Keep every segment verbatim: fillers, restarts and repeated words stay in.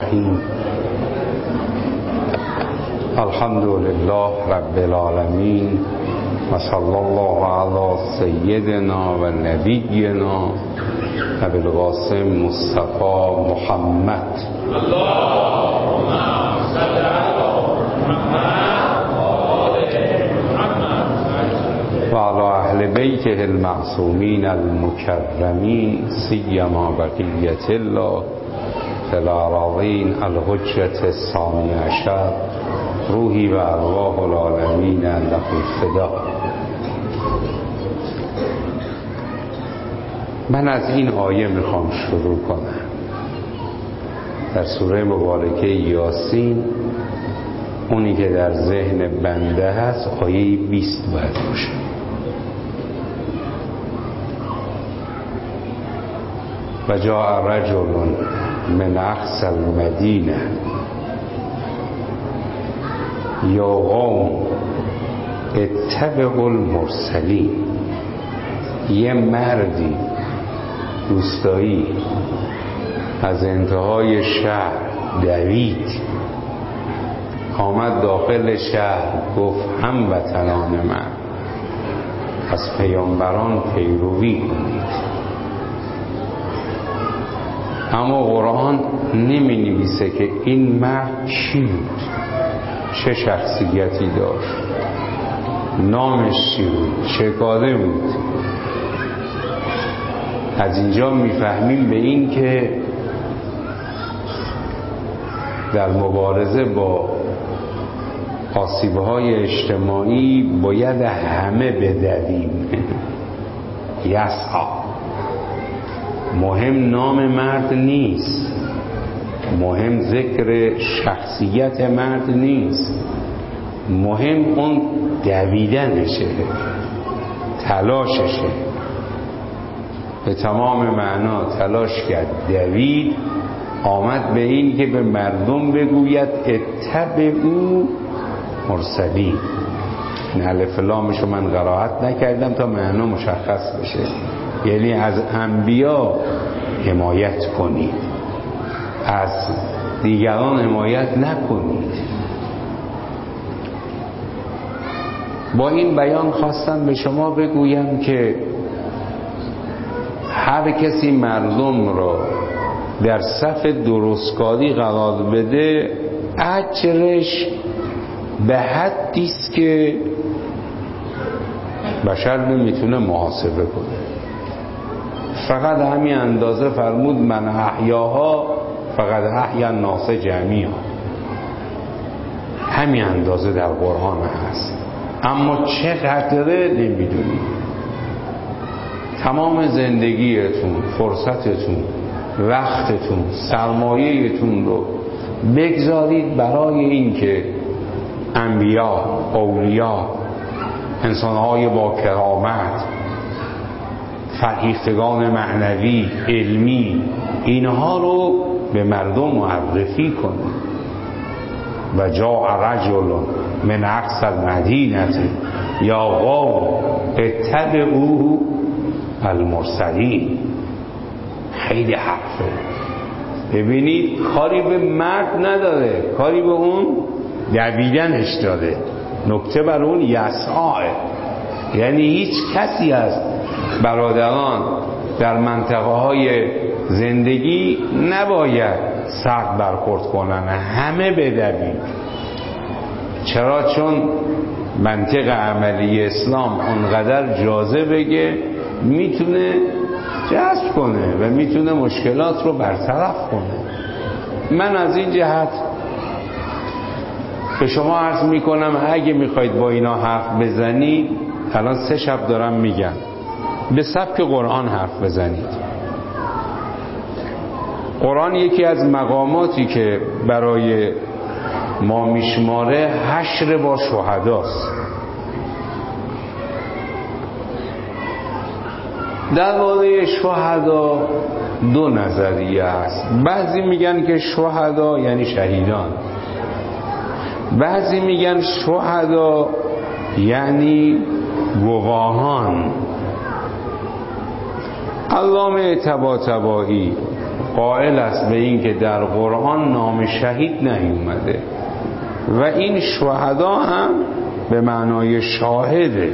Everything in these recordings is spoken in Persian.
الحمد لله رب العالمين و صلی الله علی سیدنا و نبینا ابی القاسم مصطفی محمد اللهم صل علی محمد و علی اهل بیته المعصومین المکرمین سیما بقیة الله فی الاراضین الحجة الثانی عشر روحی و ارواح العالمین له فدا. من از این آیه میخوام شروع کنم. در سوره مبارکه یاسین، اونی که در ذهن بنده هست آیه بیست باید باشه. و جاء رجل من اقصی المدینه یا قوم اتبعوا المرسلین. یه مردی روستایی از انتهای شهر دوید آمد داخل شهر، گفت هموطنان من از پیامبران پیروی کنید. اما قرآن نمی نویسه که این مرد چی بود، چه شخصیتی داشت، نامش چی بود، چه کاره بود. از اینجا میفهمیم به این که در مبارزه با آسیب‌های اجتماعی باید همه بدویم. یسعی. مهم نام مرد نیست، مهم ذکر شخصیت مرد نیست، مهم اون دویدنشه، تلاششه. به تمام معنا تلاش کرد، دوید، آمد به این که به مردم بگوید اتبعوا مرسلین. این الف لامشو من قرائت نکردم تا معنا مشخص بشه، یعنی از انبیا حمایت کنید، از دیگران حمایت نکنید. با این بیان خواستم به شما بگویم که هر کسی مردم را در صف درستکاری قرار بده، اجرش به حدی است که بشر نمیتونه محاسبه کنه. فقط همین اندازه فرمود من احیاها فقط احیا الناس جمیعا. همین اندازه در قرآن هست، اما چقدره نمیدونید. تمام زندگیتون، فرصتتون، وقتتون، سرمایه‌تون رو بگذارید برای این که انبیا، اولیا، انسان‌های با کرامت، فرهیختگان معنوی، علمی، اینها رو به مردم معرفی کنید. و جاء رجل من اقصی المدینه یا قوم اتبعوا المرسلین. خیلی حرفه. ببینید کاری به مرد نداره، کاری به اون دویدنش داره. نکته بر اون یسعی، یعنی هیچ کسی از برادران در منطقه های زندگی نباید سخت برخورد کنن، همه بدوید. چرا؟ چون منطق عملی اسلام اونقدر جاذبه که میتونه جذب کنه و میتونه مشکلات رو برطرف کنه. من از این جهت به شما عرض میکنم اگه میخواید با اینا حرف بزنید، الان سه شب دارم میگم، به سبک قرآن حرف بزنید. قرآن یکی از مقاماتی که برای ما میشماره حشر با شهداست. درباره شهدا دو نظریه هست. بعضی میگن که شهدا یعنی شهیدان، بعضی میگن شهدا یعنی گواهان. علامه طباطبایی قائل است به این که در قرآن نام شهید نیومده و این شهدا هم به معنای شاهده،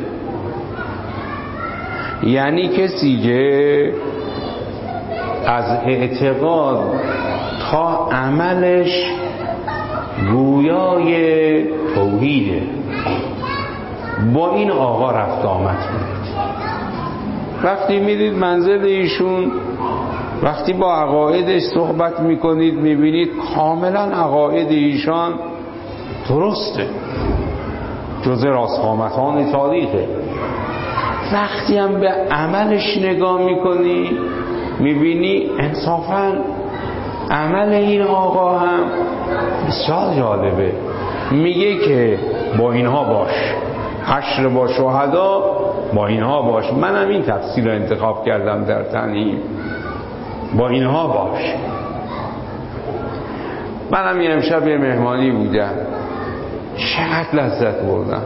یعنی کسی که از اعتقاد تا عملش گویای توحیده، با این آقا رفت آمد کنید. وقتی میدید منزل ایشون، وقتی با عقایدش صحبت میکنید میبینید کاملا عقاید ایشان درسته، جز راسخامتان تاریخه. وقتی هم به عملش نگاه میکنی میبینی انصافا عمل این آقا هم بسیار جالبه. میگه که با اینها باش، حشر با شهدا با اینها باش. منم این تفسیر رو انتخاب کردم در تنهیم، با اینها باش. منم یه امشب یه مهمانی بودم، چقدر لذت بردم.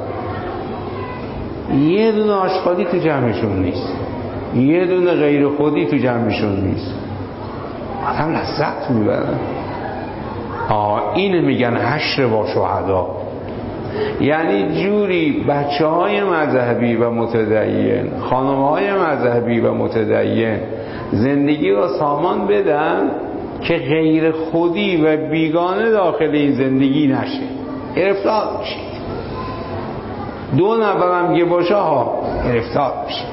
یه دونه آشغالی تو جمعشون نیست، یه دونه غیر خودی تو جمعشون نیست، آدم لذت میبرن. آه اینه میگن حشر با شهدا، یعنی جوری بچه های مذهبی و متدین، خانم های مذهبی و متدین زندگی رو سامان بدن که غیر خودی و بیگانه داخل این زندگی نشه، گرفتار میشید. دو نفرم که باشه ها گرفتار میشید.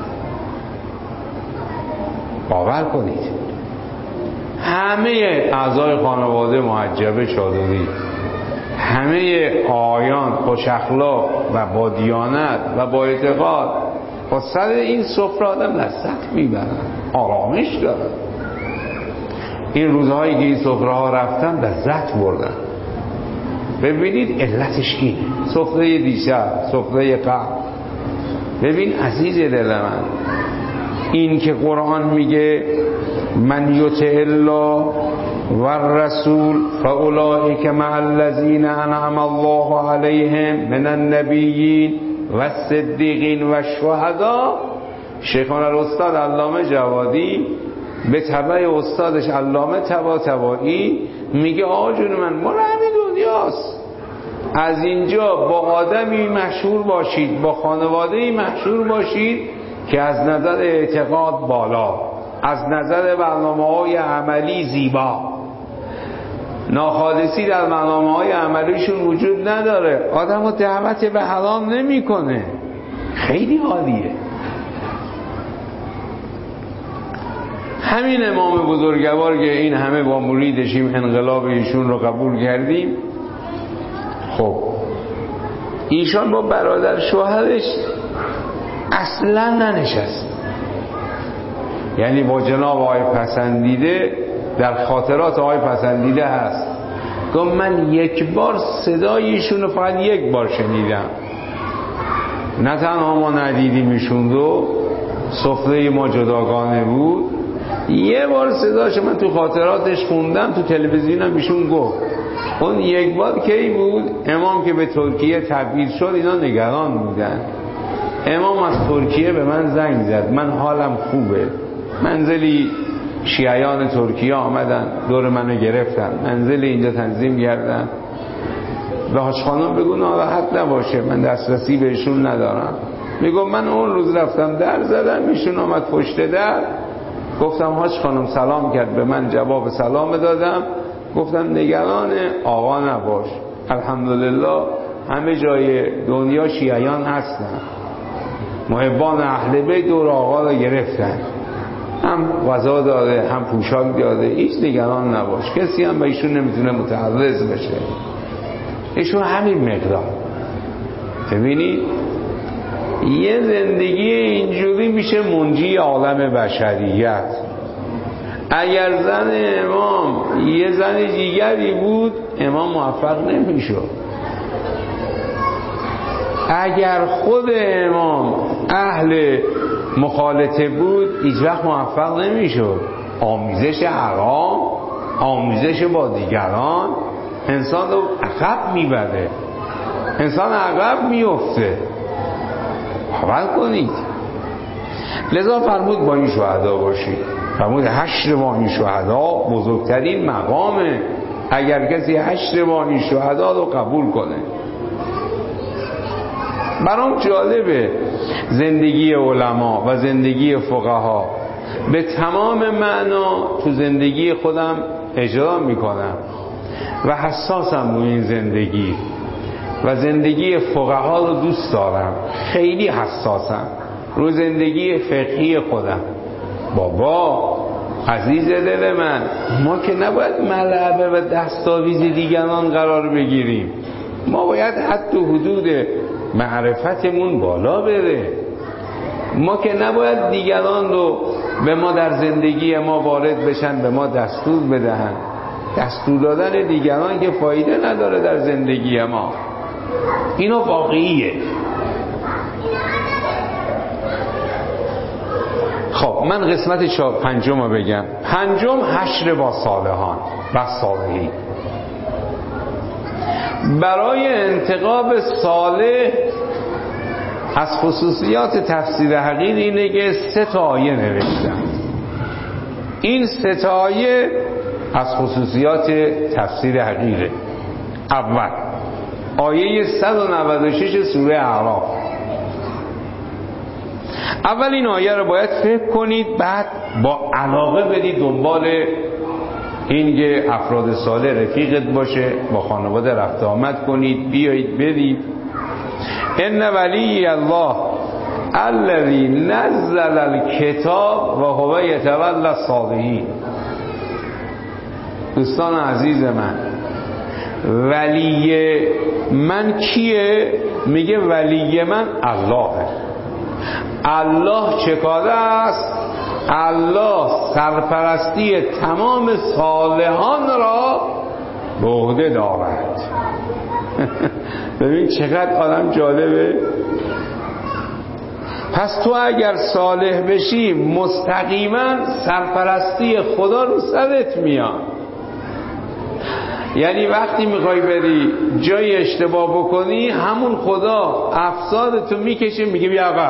باور کنید همه اعضای خانواده محجبه چادری، همه آیان خوش اخلاق و با دیانت و با اعتقاد با سر این سفره آدم لذت میبرن، آرامش دارن. این روزهایی که این سفره ها رفتن لذت بردن. ببینید علتش اینه. سفره دیشب، سفره قبل. ببین عزیز دل من، این که قرآن میگه من یطع الله و الرسول فاولئک مع الذین انعم الله علیهم من النبیین و الصدیقین و الشهداء. شیخنا الاستاد علامه جوادی به تبع استادش علامه طباطبایی میگه آقا جون من، ما همین دنیاست، از اینجا با آدمی مشهور باشید، با خانواده‌ای مشهور باشید که از نظر اعتقاد بالا، از نظر برنامه‌های عملی زیبا، ناخالصی در برنامه‌های عملیشون وجود نداره، آدمو دعوت به حرام نمی‌کنه، خیلی عالیه. همین امام بزرگوار که این همه با مریدشیم انقلاب ایشون رو قبول کردیم، خب ایشان با برادر شوهرش اصلا ننشست، یعنی با جناب آقای پسندیده در خاطرات آقای پسندیده هست گفت من یک بار صدایشون رو فقط یک بار شنیدم، نه تنها ما ندیدیم ایشون رو، سفره ما جداگانه بود، یه بار صداش من تو خاطراتش خوندم، تو تلویزیونم ایشون گفت. اون یک بار کی بود؟ امام که به ترکیه تبعید شد اینا نگران بودن. امام از ترکیه به من زنگ زد، من حالم خوبه، منزلی شیعیان ترکیه آمدن دور منو گرفتن، منزل اینجا تنظیم کردن، به حاج خانم بگو ناراحت نباشه، من دسترسی بهشون ندارم. میگم من اون روز رفتم در زدم، ایشون آمد پشت در، گفتم حاج خانم سلام کرد به من، جواب سلام دادم، گفتم نگران آقا نباش، الحمدلله همه جای دنیا شیعیان هستن، محبان اهل بیت دور آقا رو گرفتن، هم غذا داده هم پوشاک داده، هیچ نگران نباش، کسی هم به ایشون نمیتونه متعرض بشه، ایشون همین مقدار. ببینید یه زندگی اینجوری میشه منجی عالم بشریت. اگر زن امام یه زن دیگری بود امام موفق نمیشد. اگر خود امام اهل مخالطه بود هیچ وقت موفق نمیشد. آمیزش حرام، آمیزش با دیگران انسان رو عقب میبره، انسان عقب میفته. باور کنید. لذا فرمود با این شهدا باشید. فرمود حشر با این شهدا بزرگترین مقامه، اگر کسی حشر با این شهدا رو قبول کنه. برام جالبه زندگی علما و زندگی فقها، به تمام معنا تو زندگی خودم اجرا میکنم و حساسم روی این زندگی و زندگی فقها رو دوست دارم، خیلی حساسم روی زندگی فقهی خودم. بابا عزیز دل من، ما که نباید ملعبه و دستاویز دیگران قرار بگیریم، ما باید حد و حدود معرفتمون بالا بره. ما که نباید دیگران رو به ما در زندگی ما وارد بشن، به ما دستور بدهن. دستور دادن دیگران که فایده نداره در زندگی ما. اینو واقعیه. خب من قسمت پنجم رو بگم. پنجم حشر با صالحان و صالحین. برای انتخاب صالح از خصوصیات تفسیر حقیر اینه که سه تا آیه نوشتم. این سه تا آیه از خصوصیات تفسیر حقیره. اول آیه صد و نود و شش سوره اعراف. اول این آیه رو باید فکر کنید، بعد با علاقه برید دنبال این که افراد صالح رفیقت باشه، با خانواده رفت آمد کنید، بیایید برید. ان ولی الله الذی نزل الکتاب و هو یتولی الصالحین. دوستان عزیز من، ولی من کیه؟ میگه ولی من اللهه. الله چه کاره است؟ الله سرپرستی تمام صالحان را به عهده دارد. ببین چقدر آدم جالبه. پس تو اگر صالح بشی مستقیما سرپرستی خدا رو سرت میاد. یعنی وقتی میخوای بری جای اشتباه بکنی، همون خدا افسارتو میکشه میگه بیا عقب.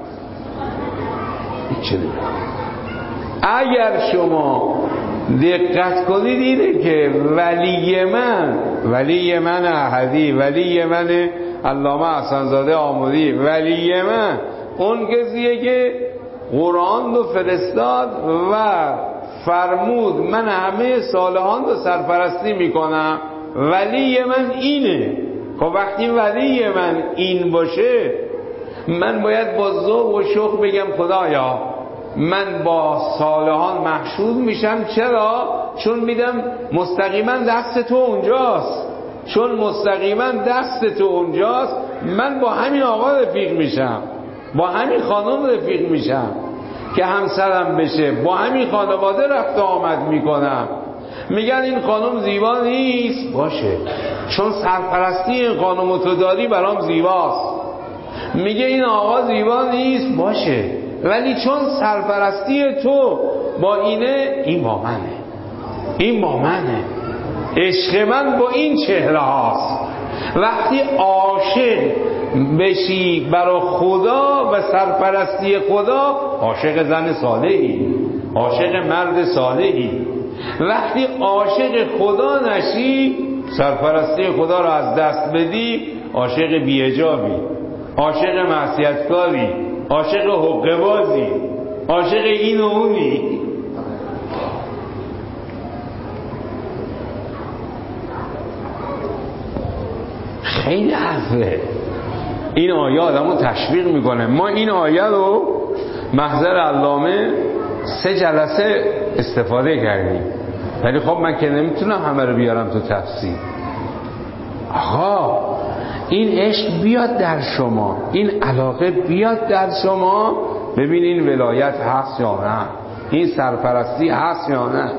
اگر شما دقت کنید اینه که ولی من، ولی من احدی، ولی من علامه حسن‌زاده آموزی، ولی من اون کسیه که قرآن رو فرستاد و فرمود من همه صالحان رو سرپرستی میکنم، ولی من اینه. خب وقتی ولی من این باشه، من باید با ذوق و شوق بگم خدایا من با صالحان محشور میشم. چرا؟ چون میدم مستقیما دست تو اونجاست، چون مستقیما دست تو اونجاست. من با همین آقا رفیق میشم، با همین خانم رفیق میشم که همسرم بشه، با همین خانواده رفت آمد میکنم. میگن این خانم زیبا نیست، باشه چون سرپرستی این خانم تو داری برام زیباست. میگه این آقا زیبا نیست، باشه ولی چون سرپرستی تو با اینه، این با منه، این با منه، عشق من با این چهره هاست. وقتی عاشق بشی برای خدا و سرپرستی خدا، عاشق زن صالحی، عاشق مرد صالحی. وقتی عاشق خدا نشی، سرپرستی خدا رو از دست بدی، عاشق بی‌حجابی، عاشق معصیتکاری، عاشق حقه‌بازی، عاشق این و اونی. خیلی حرفه. این آیه آدمو تشویق میکنه. ما این آیه رو محضر علامه سه جلسه استفاده کردیم، ولی خب من که نمیتونم همه رو بیارم تو تفسیر. آقا این عشق بیاد در شما، این علاقه بیاد در شما، ببین این ولایت هست یا نه، این سرپرستی هست یا نه.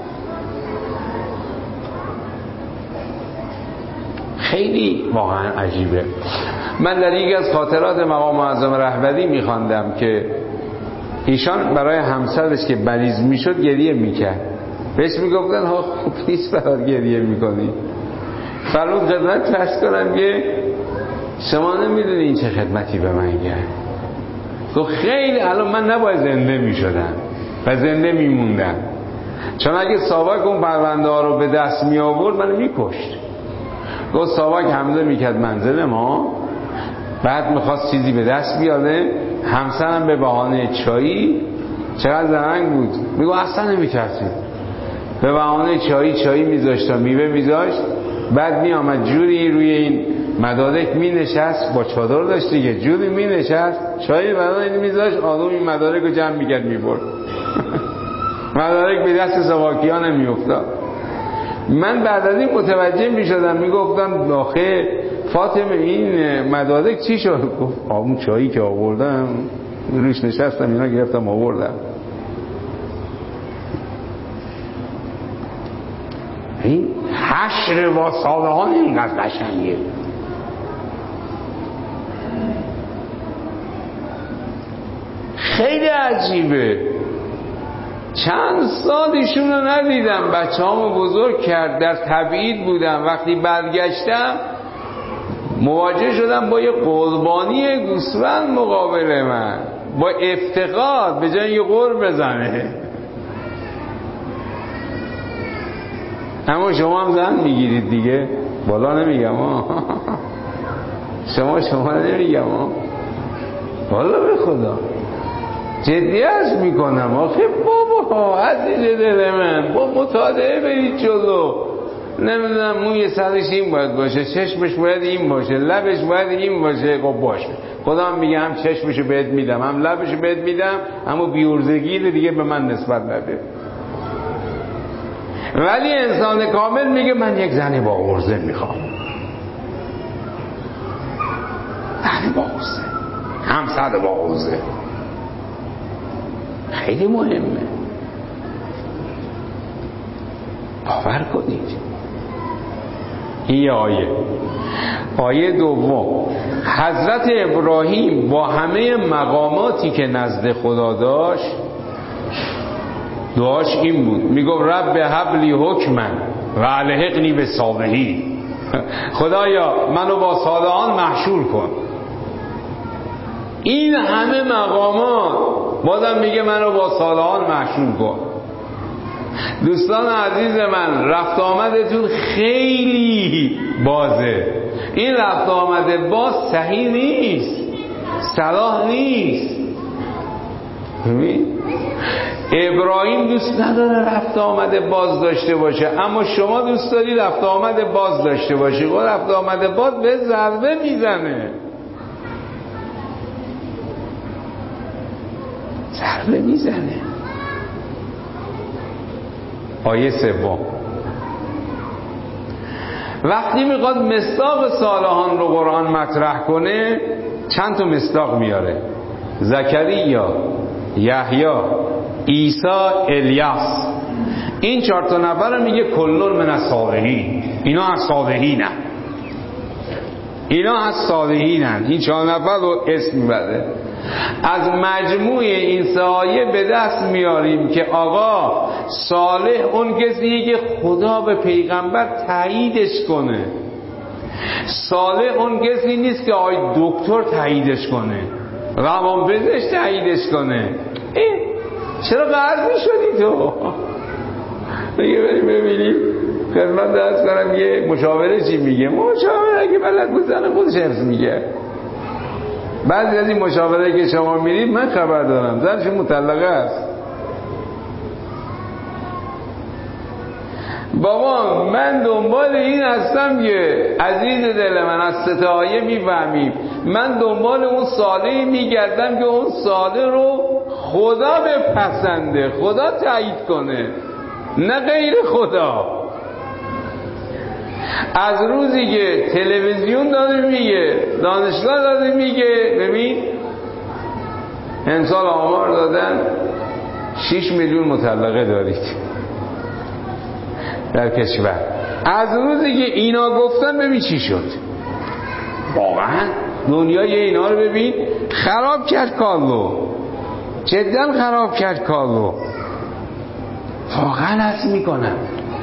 خیلی واقعا عجیبه. من در یکی از خاطرات مقام معظم رهبری میخواندم که ایشان برای همسرش که مریض میشد گریه میکرد، بهش میگفتن ها خوب نیست برات گریه میکنی. فرمود خدمت فرض کنم که شما نمیدونی این چه خدمتی به من کرد. تو خیلی الان من نباید زنده میشدم، و زنده میموندن. چون اگه ساواک اون پرونده ها رو به دست می آورد منو میکشت. گفت ساواک حمله میکرد منزل ما، بعد میخواست چیزی به دست بیاره، همسرم به بهانه چایی، چقدر زرنگ بود، میگو اصلا نمیترسید، به بهانه چایی چایی میذاشت و میوه میذاشت، بعد میامد جوری روی این مدارک مینشست، با چادر داشت دیگه، جوری مینشست چایی برای این میذاشت، آدم این مدارک رو جمع میکرد میبرد. مدارک به دست ساواکی ها نمیافتاد. من بعد از این متوجه میشدم، میگفتم آخه فاطمه این مدارک چی شد؟ گفت اون چایی که آوردم روش نشستم اینا گرفتم آوردم. این حشر با صالحان اینقدر قشنگه. خیلی عجیبه. چند سال ایشون رو ندیدم، بچه هامو بزرگ کرد، در تبعید بودم، وقتی برگشتم مواجه شدم با یه قربانی گوسفند مقابل من، با افتقاد، به جای یه قرب بزنه. اما شما هم زن میگیرید دیگه، بالا نمیگم ها. شما شما نمیگم ها، بالا به خدا جدی هست میکنم. آخه بابا عزیز دل من، با مطالعه برید جلو. نمیدونم موی سرش این باید باشه، چشمش باید این باشه، لبش باید این باشه. خب باشه، خدا هم میگه هم چشمشو بهت میدم هم لبشو بهت میدم، اما بیورزگی دیگه به من نسبت نده. ولی انسان کامل میگه من یک زنی با عرضه میخوام، زنی با عرضه، همسر با عرضه. خیلی مهمه، باور کنید. این یه آیه. آیه دوم، حضرت ابراهیم با همه مقاماتی که نزد خدا داشت، دعاش این بود، میگفت رب هب لی حکما و الحقنی بالصالحین. خدایا منو با صالحان محشور کن. این همه مقامات بازم میگه منو با صالحان محشور کن. دوستان عزیز من، رفت آمدتون خیلی بازه. این رفت آمده باز صحیح نیست، صلاح نیست. ببین ابراهیم دوست نداره رفت آمده باز داشته باشه، اما شما دوست داری رفت آمده باز داشته باشی. خب رفت آمده باز به ضربه میزنه، ضربه میزنه. آیه سوم، وقتی میخواد مصداق صالحان رو قرآن مطرح کنه چند تا مصداق میاره: زکریا، یحیی، عیسی، الیاس. این چهار تا نفر رو میگه کلون من الصالحین. اینا از صالحینن، اینا از صالحینن. این چهار نفر رو اسم میبره. از مجموع این سه آیه به دست میاریم که آقا صالح اون کسیه که خدا به پیغمبر تاییدش کنه. صالح اون کسی نیست که آی دکتر تاییدش کنه، روانپزشک تاییدش کنه. ای چرا قرض میشدی تو؟ بگه بریم ببینیم خدمت درست کنم یه مشاوره چی میگه. مشاوره اگه بلد بود زن خودش حفظ میگه. بعضی از این مشاوره که شما میرید من خبر دارم زنش مطلقه است. بابا من دنبال این هستم که عزیز دل من، از سه آیه میفهمیم، من دنبال اون صالحی میگردم که اون صالح رو خدا بپسنده، خدا تایید کنه، نه غیر خدا. از روزی که تلویزیون داره میگه، دانشگاه داره میگه، ببین امسال آمار دادن شش میلیون مطلقه دارید در کشور. از روزی که اینا گفتن ببین چی شد. واقعا دنیای اینا رو ببین، خراب کرد کارو، جدا خراب کرد کارو. واقعا عرض میکنم،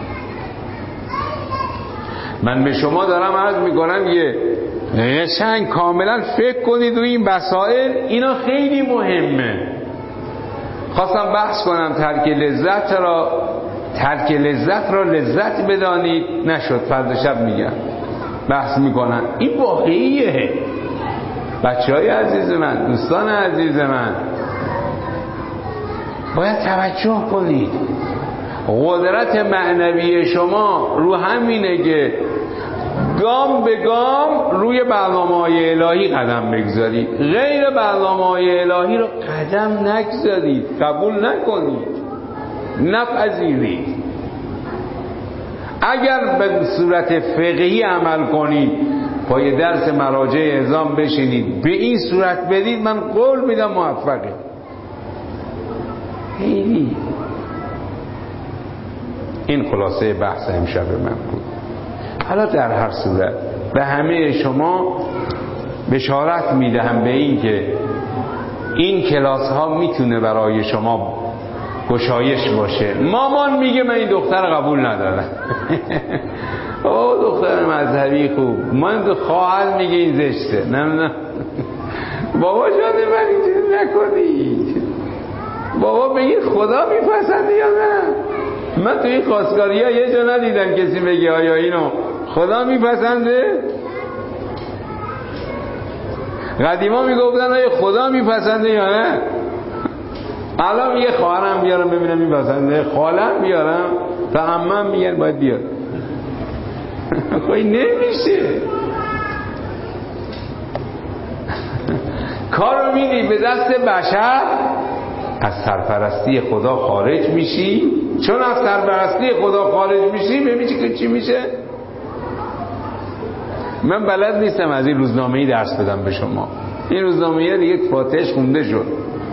من به شما دارم عرض میکنم یه قشنگ کاملا فکر کنید روی این مسائل. اینا خیلی مهمه، خواستم بحث کنم ترک لذت را ترک لذت را لذت بدانید، نشد. فردا شب میگم بحث میکنن. این واقعیه بچه های عزیز من، دوستان عزیز من، باید توجه کنید. قدرت معنوی شما رو همینه که گام به گام روی برنامه‌های الهی قدم بگذارید. غیر برنامه‌های الهی رو قدم نگذارید، قبول نکنید، نپذیرید. اگر به صورت فقهی عمل کنید، پای درس مراجع اعظام بشینید، به این صورت بدید، من قول میدم موفقه. خیلی این خلاصه بحث امشب من بود. حالا در هر صورت به همه شما بشارت میدهم به این که این کلاس ها میتونه برای شما گشایش باشه. مامان میگه من این دختر قبول ندارم. او دختر مذهبی خوب. من خواهر میگه این زشته. نه نه بابا جان من اینجوری نکنید. بابا بگید خدا میپسنده یا نه. من تو این خواستگاری ها یه جا ندیدم کسی بگه آیا اینو خدا میپسنده. قدیما میگفتن آیا خدا میپسنده یا نه. الان یه خواهرم بیارم ببینم میپسنده، خالم بیارم تا عمم میگن باید بیار. خواهی نمیشه. کارو میدی به دست بشر، از سرپرستی خدا خارج میشی. چون از سرپرستی خدا خارج میشی، ببینی که چی میشه. من بلد نیستم از این روزنامه‌ای درس بدم به شما. این روزنامه‌ای دیگه فاتحش خونده شد.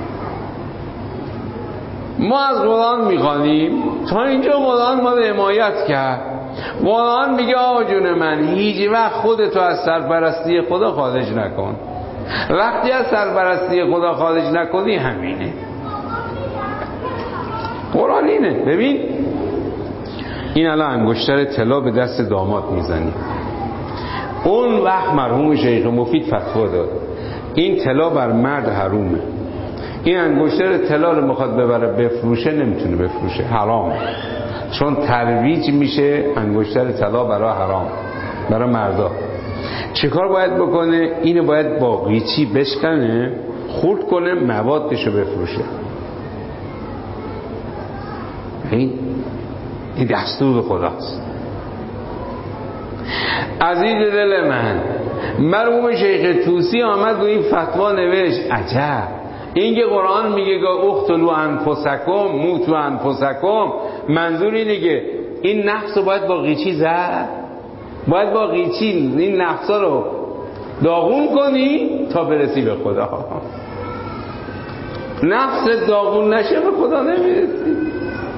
ما از قرآن میخوانیم، تا اینجا قرآن ما رو حمایت کرد. قرآن میگه آقا جون من، هیچ وقت خودتو از سرپرستی خدا خارج نکن. وقتی از سرپرستی خدا خارج نکنی، همینه. قرآن اینه. ببین این الان انگشتر طلا به دست داماد میزنی. اون وقت مرحوم شیخ مفید فتوا داد این طلا بر مرد حرومه. این انگشتر طلا رو میخواد ببره بفروشه، نمیتونه بفروشه، حرام. چون ترویج میشه انگشتر طلا برای حرام، برای مردا. چیکار باید بکنه؟ اینو باید با قیچی بشکنه، خورد کنه، موادشو بفروشه. این این دستور خداست. عزیز دل من، مرحوم شیخ طوسی آمد و این فتوا نوشت. عجب، این که قرآن میگه که اقتلوا انفسکم موتوا انفسکم، منظور اینه که این نفس رو باید با قیچی زد، باید با قیچی این نفس رو داغون کنی تا برسی به خدا. نفس داغون نشه به خدا نمیرسی.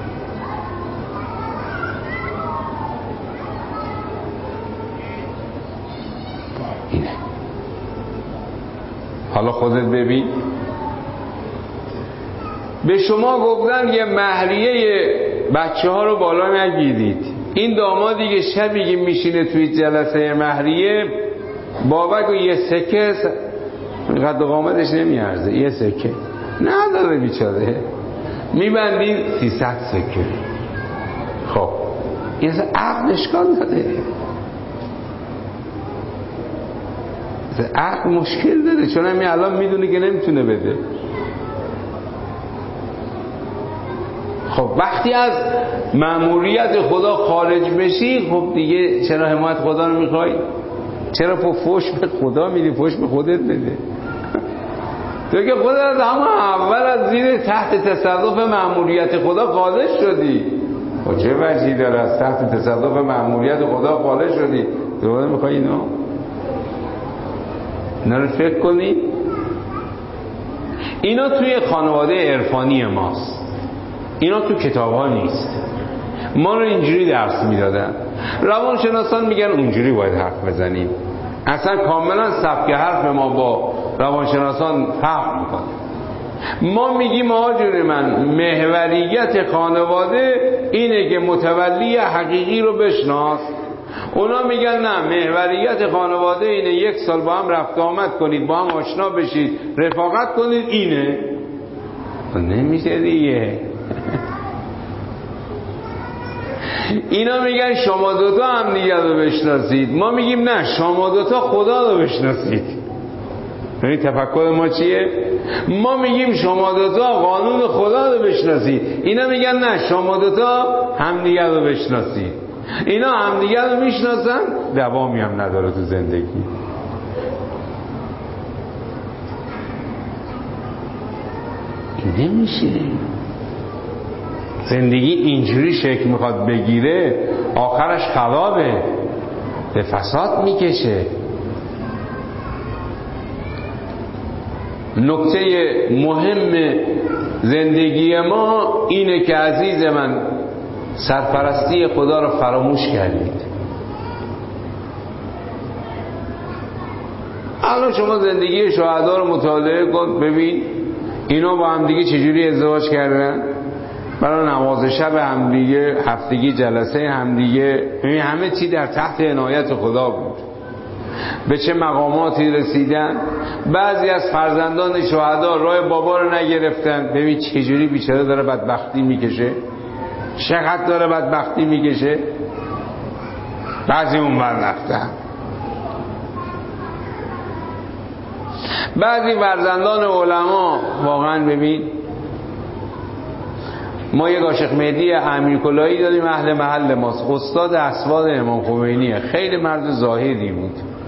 اینه. حالا خودت ببین، به شما گفتن یه مهریه بچه ها رو بالا نگیرید. این دامادی که شبی که میشینه توی جلسه مهریه، بابک و یه سکه قد و قامتش نمیارزه، یه سکه نداره بیچاره، میبندید سیصد سکه. خب این اصلا عقل اشکال داره، عقل مشکل داره، چون همین الان میدونه که نمیتونه بده. خب وقتی از مأموریت خدا خارج بشی، خب دیگه چرا حمایت خدا رو میخوای؟ چرا فوش به خدا میدی؟ فوش به خودت بده. تو که خودت از همه اول از زیر تحت تصرف مأموریت خدا خارج شدی. خب چه وجهی داره از تحت تصرف مأموریت خدا خارج شدی؟ دوباره میخوای اینو؟ اینا رو فکر کنی. اینا توی خانواده عرفانی ماست، اینا تو کتاب ها نیست. ما رو اینجوری درس میدادن. روانشناسان میگن اونجوری باید حرف بزنیم. اصلا کاملا سبک حرف ما با روانشناسان فرق میکنه. ما میگیم آقا جون من، محوریت خانواده اینه که متولی حقیقی رو بشناس. اونا میگن نه، محوریت خانواده اینه یک سال با هم رفت آمد کنید، با هم آشنا بشید، رفاقت کنید. اینه نمیشه دیگه. اینا میگن شما دوتا هم دیگه رو بشناسید، ما میگیم نه شما دوتا خدا رو بشناسید. یعنی تفکر ما چیه؟ ما میگیم شما دوتا قانون خدا رو بشناسید، اینا میگن نه شما دوتا همدیگه رو بشناسید. اینا همدیگه رو میشناسن، دوامی هم نداره تو زندگی. این نمیشه. زندگی اینجوری شکل میخواد بگیره آخرش خرابه، به فساد میکشه. نکته مهم زندگی ما اینه که عزیز من سرپرستی خدا رو فراموش کردید. الان شما زندگی شهدا رو مطالعه کن، ببین اینا با هم دیگه چجوری ازدواج کردن، برای نماز شب هم دیگه، هفتگی جلسه هم دیگه، ببین همه چی در تحت عنایت خدا بود. به چه مقاماتی رسیدن. بعضی از فرزندان شهدا راه بابا رو نگرفتن، ببین چجوری بیچاره داره بدبختی میکشه، چقدر داره بدبختی میکشه. بعضی اون بر رفتن. بعضی فرزندان علما واقعا ببین، ما یک عاشق مهدی امیرکلایی داریم اهل محل ماست، استاد اسواد امام خمینیه، خیلی مرد زاهدی بود.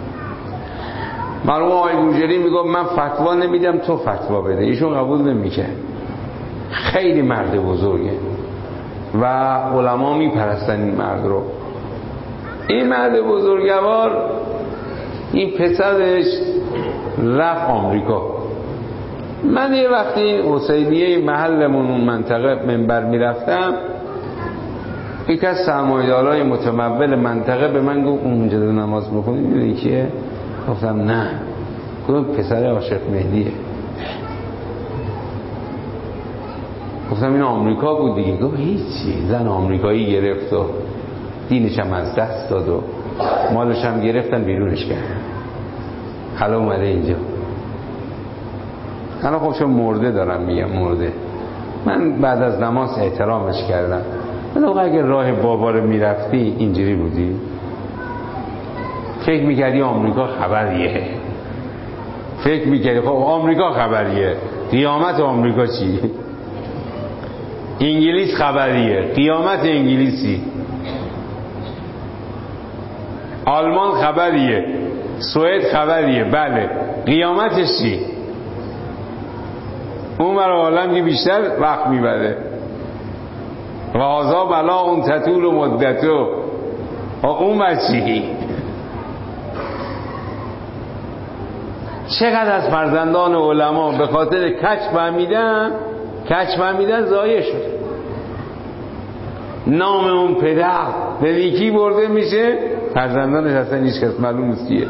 مرحوم آقای گوجری میگفت من فتوا نمیدم تو فتوا بده، ایشون قبول نمیکنه. خیلی مرد بزرگه و علما میپرستن این مرد رو. این مرد بزرگوار این پسرش رفت آمریکا. من یه وقتی حسینیه محلمون اون منطقه منبر میرفتم، یکی از سرمایه‌دارای متمول منطقه به من گفت اونجا نماز میخونی میدونی کیه؟ گفتم نه. گفت پسر عاشق مهدیه. گفتم این آمریکا بود دیگه. گفت هیچی، زن آمریکایی گرفت و دینش هم از دست داد و مالش هم گرفتن بیرونش کردن، حالا اومده اینجا. حالا خب چون مرده دارم میگم مرده، من بعد از نماز احترامش کردم. ولی اگه راه بابا رو میرفتی اینجوری بودی، فکر میکردی آمریکا خبریه، فکر میکردی خب آمریکا خبریه، قیامت آمریکا چی؟ انگلیس خبریه، قیامت انگلیسی. آلمان خبریه، سوئد خبریه، بله، قیامتش چی؟ اون برای عالم که بیشتر وقت میبره. و هازا بلا اون تطول و مدتو، اون بچی. چقدر از فرزندان علما به خاطر کچ فهمیدن کچ فهمیدن ضایع شد. نام اون پدر به نیکی برده میشه، فرزندانش اصلا هیچ کس معلوم نیست کیه.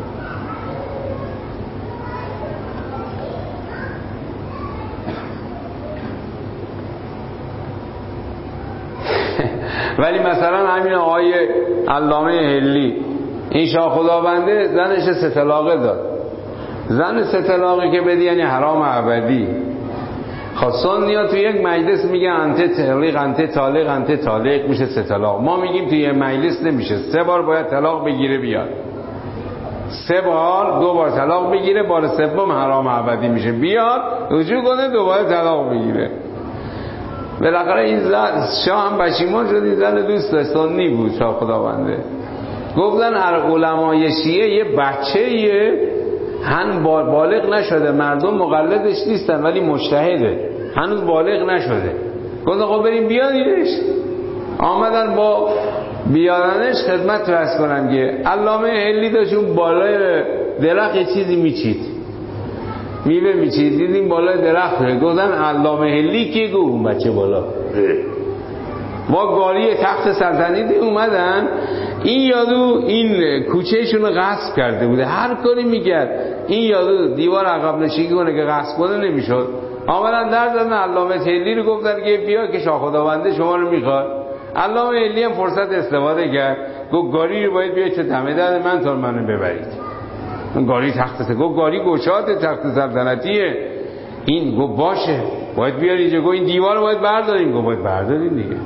ولی مثلا همین آقای علامه هلی، این شاه خداونده زنش سه طلاقه داد. زن سه طلاقه که بدی یعنی حرام ابدی. خواستان نیا توی یک مجلس میگه انت طلاق انت طالق انت طالق، میشه سه طلاق. ما میگیم توی یک مجلس نمیشه، سه بار باید طلاق بگیره بیاد. سه بار، دو بار طلاق بگیره، بار سوم حرام ابدی میشه، بیاد رجوع کنه دوباره طلاق بگیره. بالاخره این زن شاه هم پشیمان شد، این زن دوست داشت، سنی بود شاه خداونده. گفتن علمای شیعه یه بچه‌ایه، هن بالغ نشده، مردم مقلدش نیستن ولی مجتهده، هنوز بالغ نشده. گفتن خب بریم بیارینش. آمدن با بیارنش خدمت رس کنم که علامه هلی داشت اون بالای درخت یه چیزی میچید، میوه میچید، دیدیم بالای درخت. گفتن علامه هلی کی؟ گفت اون بچه بالا. با گاری تخت سلطنتی اومدن، این یادو این کوچهشون رو غصب کرده بوده، هر کاری میکرد این یادو دیوار عقب نشینی کنه که غصب کنه نمیشد. آمدن در دادن علامه هلی رو، گفتن که بیا که شاه خداونده شما رو میخواد. علامه هلی هم فرصت استفاده کرد، گفت گاری رو باید بیا چه دمه در من تا منو ببرید. گاری تخت سلطنتی، گفت گاری گشاد تخت سلطنتیه. این گفت باشه. باید بیاری اینجا. گفت این دیوار رو باید برداریم. گفت باید برداریم دیگه.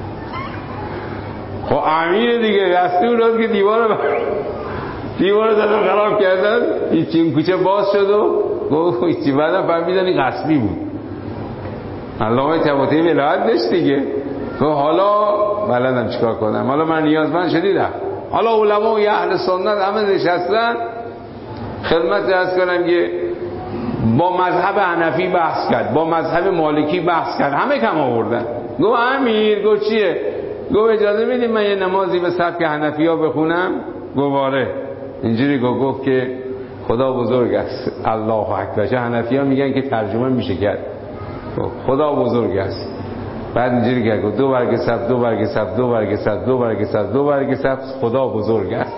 خب امیر دیگه دستور داد که دیوار رو برداریم. دیوار رو دادن خراب کردن. این کوچه باز شد و گفت هیچی. بعدم فهمیدن این غصبی بود. علامه طباطبایی ولایت داشت دیگه. گفت حالا بلدم چیکار کنم، حالا من نیازمند شدیدم، حالا علمای اهل سنت همه نشستن خدمت عرض کنم که با مذهب حنفی بحث کرد، با مذهب مالکی بحث کرد، همه کم آوردن. گفت امیر، گفت چیه؟ گفت اجازه میدیم من یه نمازی به سبک حنفی ها بخونم؟ گفت آره. اینجوری گفت گفت که خدا بزرگ است، الله اکبر. حنفی ها میگن که ترجمه میشه کرد، خدا بزرگ است. بعد اینجوری کرد گفت دو برگ سبز، دو برگ سبز، دو برگ سبز، دو برگ سبز، دو برگ سبز، خدا بزرگ است.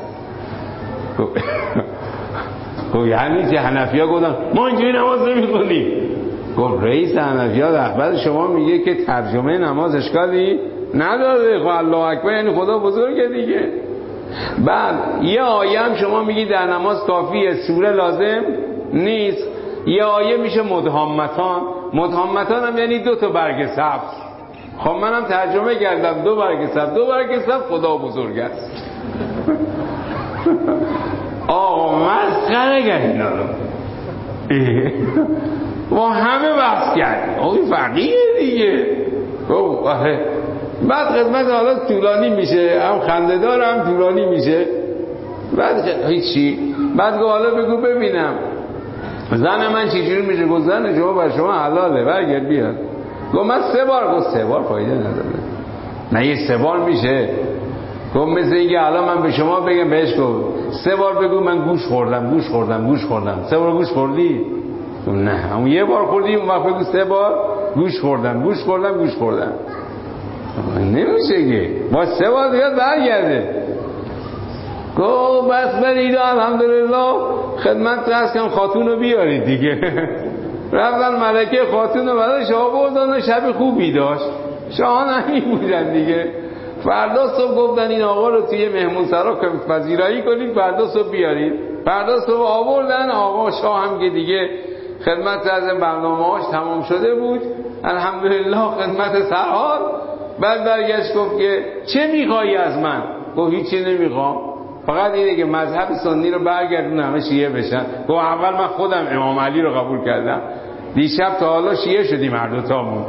گفت یعنی چه؟ حنفی‌ها گفتن ما اینجوری نماز نمی‌خونیم. گفت رئیس حنفی‌ها رهبر شما میگه که ترجمه نماز اشکالی نداره. خب الله اکبر یعنی خدا بزرگه دیگه. بعد یه آیه هم شما میگی در نماز کافیه، سوره لازم نیست. یه آیه میشه مدهامتان. مدهامتان هم یعنی دو تا برگ سبز. خب منم ترجمه کردم دو برگ سبز، دو برگ سبز، خدا بزرگ است. آقا مسخره کرد اینا رو. ما همه بحث کرد. آقا فقیه دیگه. بعد خدمت حالا طولانی میشه، هم خنده‌دار هم طولانی میشه. بعد هیچی. بعد گفت حالا بگو ببینم زن من چجوری میشه؟ گفت زن شما بر شما حلاله، برگرد بیاد. گفت من سه بار. گفت سه بار فایده نداره. نه یه سه بار میشه. گفت مثل اینکه الان من به شما بگم، بهش گفت سه بار بگو من گوش خوردم گوش خوردم گوش خوردم. سه بار گوش خوردی؟ گفت نه اون یه بار خوردی، اون وقت بگو سه بار گوش خوردم گوش خوردم گوش خوردم. نمیشه که با سه بار دیگه برگرده. گفت بس برید الحمدلله خدمت رس کن خاتون رو بیارید دیگه. رفتن ملکه خاتون رو برای شاه بردن و شب خوبی داشت. شاه همین بودن دیگه. فردا صبح گفتن این آقا رو توی مهمون سرا پذیرایی کنید، فردا صبح بیارید. فردا صبح آوردن. آقا شاه هم که دیگه خدمت از برنامه‌اش تمام شده بود الحمدلله خدمت سرحال. بعد برگشت گفت که چه میخوایی از من؟ گفت هیچی نمیخوام، فقط اینه که مذهب سنی رو برگردون همه شیعه بشن. گفت اول من خودم امام علی رو قبول کردم، دیشب تا حالا شیعه شدیم هر دوتامون.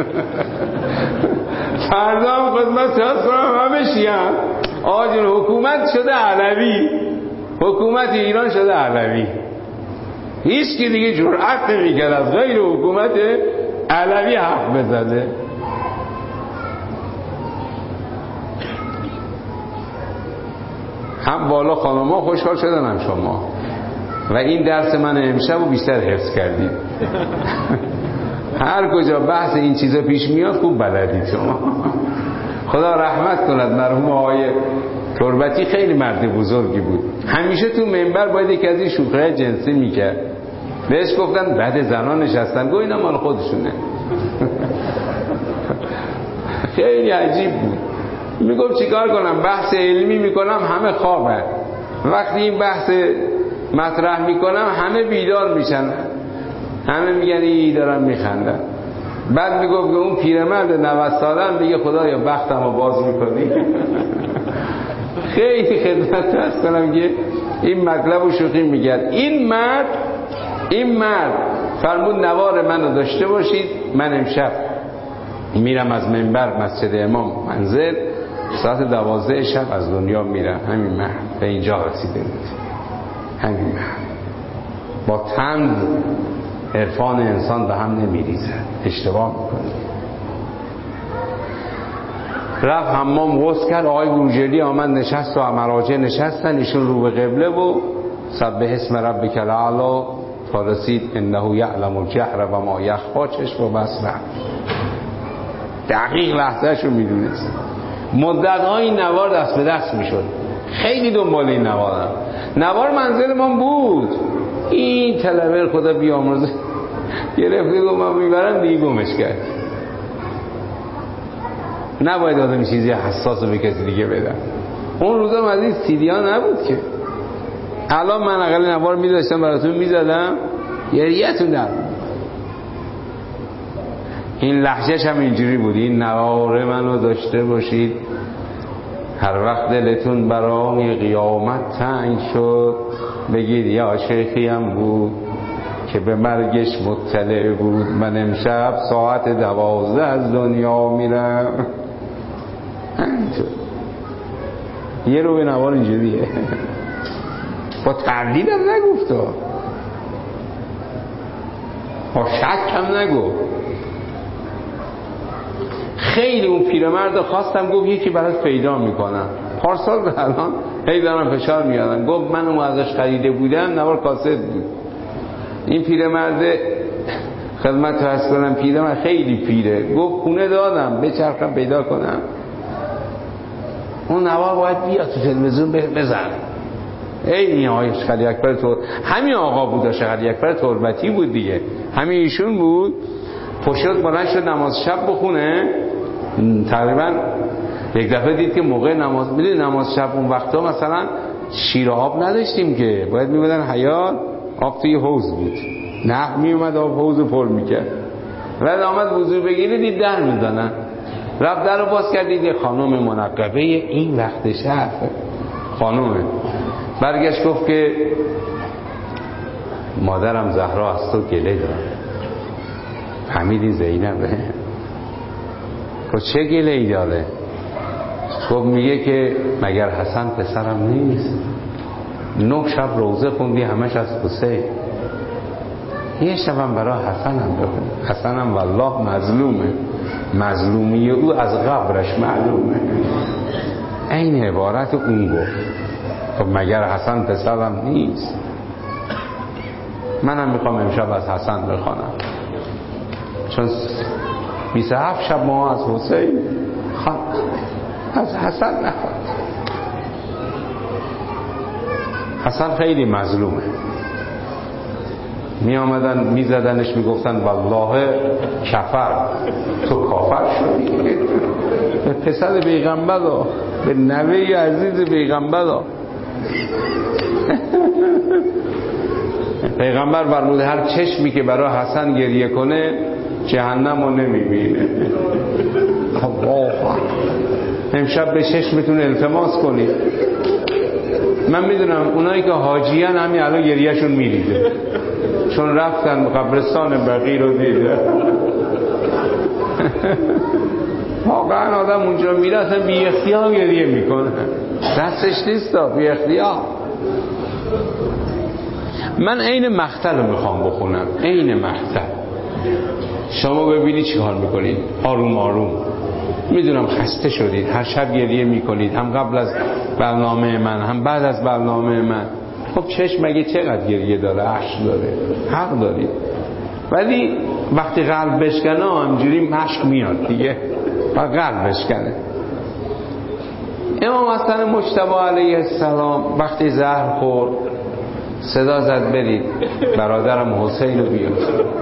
فردا هم خدمت هست کنم همه شیعه هم. آجون حکومت شده علوی، حکومت ایران شده علوی. هیچ کی دیگه جرأت نمی‌کرد از غیر حکومت علوی حرف بزنه. هم بالا خانم‌ها خوشحال شدن هم شما. و این درس من امشب رو بیشتر حفظ کردید. هر کجا بحث این چیزا پیش میاد خوب بلدید شما. خدا رحمت کند مرحوم آقای تربتی، خیلی مرد بزرگی بود. همیشه تو منبر باید یکی از این شوخی‌های جنسی میکرد. بهش گفتن بعد زنان نشستن، گفت اینا مال خودشونه. خیلی عجیب بود. میگفت چیکار کنم؟ بحث علمی میکنم همه خوابن، وقتی این بحث مطرح میکنم همه بیدار میشن، همه میگن ای دارن میخندن. بعد میگفت که اون پیرمرد نود سالن میگه خدایا بختمو باز میکنی. خیلی خدمت هست کنم که این مطلب و شوخی میگرد. این مرد این مرد فرمود نوار منو داشته باشید، من امشب میرم از منبر مسجد امام منزل، ساعت دوازده شب از دنیا میرم. همین مرد به اینجا رسیده بود. همین مرد با طنز عرفان انسان به هم نمیریزه، اشتباه میکنه. رفت حمام غسل کرد. آقای بروجردی آمد نشست و مراجع نشستن، ایشون رو به قبله و سبح اسم ربک الاعلی تا رسید انه یعلم الجهر و ما یخفی، چشم و بس رفت. دقیق لحظه‌شو میدونست. مدت‌ها این نوار دست به دست میشد. خیلی دنبال این نوارم. نوار منزل ما بود. این طلبه خدا بیامرزه گرفته گفت من میبرم دیگه گمش کرد. نباید آدم چیزی حساس رو به کسی دیگه بدن. اون روزا از این سی دی ها نبود که. الان من اقل نوار میداشتم براتون میزدم گریه‌تون در. این لهجهش هم اینجوری بود، این نوار منو داشته باشید هر وقت دلتون برای قیامت تنگ شد بگید یا شیخی هم بود که به مرگش مطلع بود، من امشب ساعت دوازده از دنیا میرم. یه رو به نوار اینجوریه، با تردید هم نگفت، با شک هم نگفت. خیلی اون پیرمرد خواستم، گفت یکی برات پیدا میکنم. پارسال الان هی دارم فشار میارم، گفت من اون ازش خریده بودم نوار کاست بود. این پیرمرد خدمت تو هست کنم، پیرمرد خیلی پیره، گفت خونه دادم بچرخم پیدا کنم. اون نوار باید بیاد تو تلویزیون بزن. این آقای شیخ اکبر تور، همین آقا بود، شیخ اکبر تربتی بود دیگه، همین ایشون بود. پشت بلند شد نماز شب بخونه. تقریبا یک دفعه دید که موقع نماز، میدونی نماز شب اون وقتا مثلا شیر آب نداشتیم که، باید میبودن حیاط، آب توی حوض بود، نه میومد آب حوض پر میکرد. بعد آمد وضو بگیره دید در میزنن، رفت در رو باز کرد دید خانم منقبه این وقت شب خانومه. برگشت گفت که مادرم زهرا از تو گله داره. فهمیدی زینبه؟ گفت چه گله ای داره؟ گفت میگه که مگر حسن پسرم نیست؟ نه شب روزه خوندی همش از حسین، یه شبم برای حسنم بخون. حسنم والله مظلومه، مظلومی او از قبرش معلومه. این عبارت اون گفت. خب مگر حسن پسرم نیست؟ منم میخوام امشب از حسن بخوانم، چون بیست و هفت شب ما از حسین خواند، از حسن نخواند. حسن خیلی مظلومه. می آمدن می زدنش می گفتن والله کفر، تو کافر شدی. به پسر پیغمبر ها، به نوه عزیز پیغمبر ها. پیغمبر فرموده هر چشمی که برای حسن گریه کنه جهنم رو نمی بینه. امشب به چشمتون التماس کنید. من میدونم اونایی که حاجیان همین الان گریهشون میریزه، چون رفتن قبرستان بقیع رو دیده. واقعا آدم اونجا میره اصلا بی اختیار گریه میکنه، دستش نیست بی اختیار. من عین مقتل رو میخوام بخونم، عین مقتل. شما ببینید چی کار میکنید، آروم آروم. میدونم خسته شدید، هر شب گریه میکنید، هم قبل از برنامه من هم بعد از برنامه من. خب چشم مگه چقدر گریه داره، اشک داره، حق دارید. ولی وقتی قلب بشکنه همجوری مشک میاد دیگه، و قلب بشکنه. امام حسن مجتبی علیه السلام وقتی زهر خورد صدا زد برید برادرم حسین رو بیاد.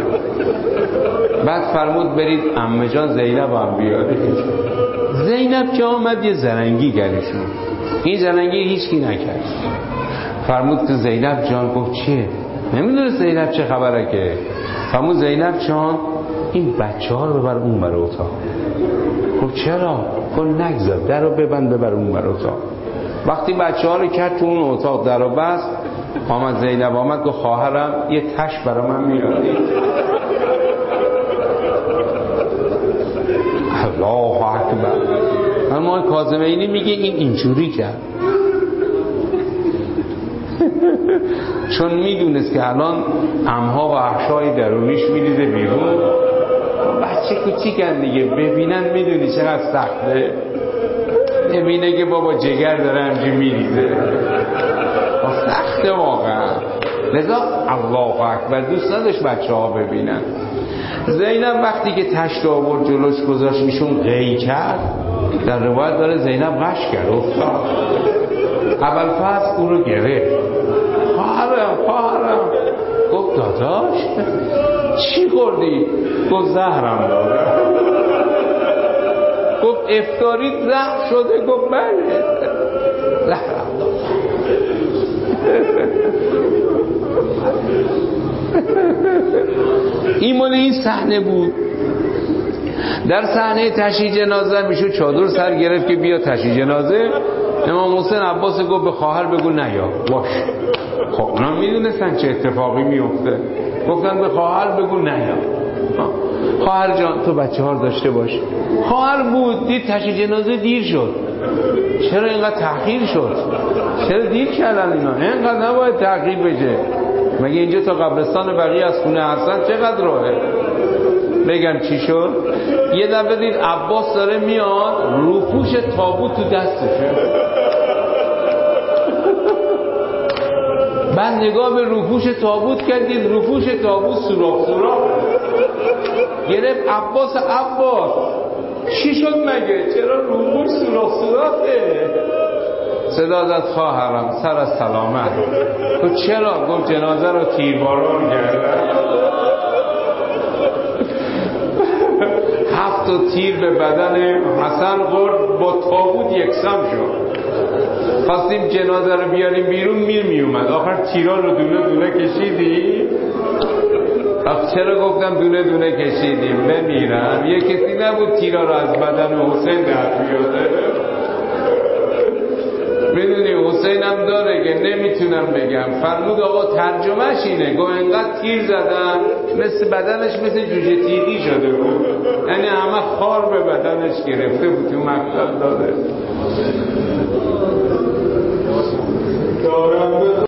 بعد فرمود برید عمه جان زینب هم بیاد. زینب که آمد یه زرنگی گریشون، این زرنگی هیچکی نکرد. فرمود که زینب جان. گفت چیه؟ نمیدونه زینب چه خبره که. فرمود زینب جان این بچه ها رو ببر اون بر اتاق. گفت چرا؟ گفت نگذار، در رو ببند ببر اون بر اتاق. وقتی بچه ها رو کرد تو اون اتاق در رو بست، آمد زینب آمد گفت خواهرم یه تش برای من میاری؟ الله اکبر. اما کاظمینی میگه این اینجوری کرد چون میدونست که الان عمها و احشای درونیش میریزه بیرون. بچه کوچیکن دیگه، ببینن میدونی چقدر سخته، ببینه که بابا جگر داره همجی میریزه، سخته واقعا. لذا الله اکبر دوست نداشت بچه ها ببینن. زینب وقتی که تشت آورد جلوش گذاشت ایشون قی کرد، در روایت داره زینب غش کرد افتاد. اول فصل او رو گرفت، خواهرم خواهرم. گفت داداش چی خوردی؟ گفت زهرم داره. گفت افطاریت زهر شده؟ گفت بله زهرم داره. این مال این صحنه بود. در صحنه تشییع جنازه میشه چادر سر گرفت که بیا تشییع جنازه. امام حسین عباس گفت به خواهر بگو نیا. باش. خب اونا میدونستن چه اتفاقی میفته، گفتن به خواهر بگو نیا. خواهر جان تو بچه ها رو داشته باش. خواهر بود دید تشییع جنازه دیر شد. چرا اینقدر تأخیر شد؟ چرا دیر کردن اینا؟ اینقدر نباید تأخیر بشه. مگه اینجا تا قبرستان بقیه از خونه حسن چقدر راهه؟ بگم چی شد؟ یه دفعه دید عباس داره میاد، روپوش تابوت تو دستشه. بعد نگاه به روپوش تابوت کردید، روپوش تابوت سوراخ سوراخ گرفت. عباس عباس چی شد مگه؟ چرا روپوش سوراخ سوراخه؟ صدا زد خواهرم سر از سلامت. تو چرا؟ گفت جنازه رو تیرباران کردن. هفت تا تیر به بدن حسن خورد، با تابوت یکسم شد. خواستیم جنازه رو بیاریم بیرون، میر می اومد. آخر تیرا رو دونه دونه کشیدی. آخر چرا گفتم دونه دونه کشیدیم؟ بمیرم. یه کسی نبود تیرا رو از بدن حسین در بیاره. میدونی حسین هم داره که نمیتونم بگم. فرمود آقا ترجمهش اینه، گو انقدر تیر زدن مثل بدنش مثل جوجه تیغی شده بود، یعنی همه خار به بدنش گرفته بود. تو مقتل داده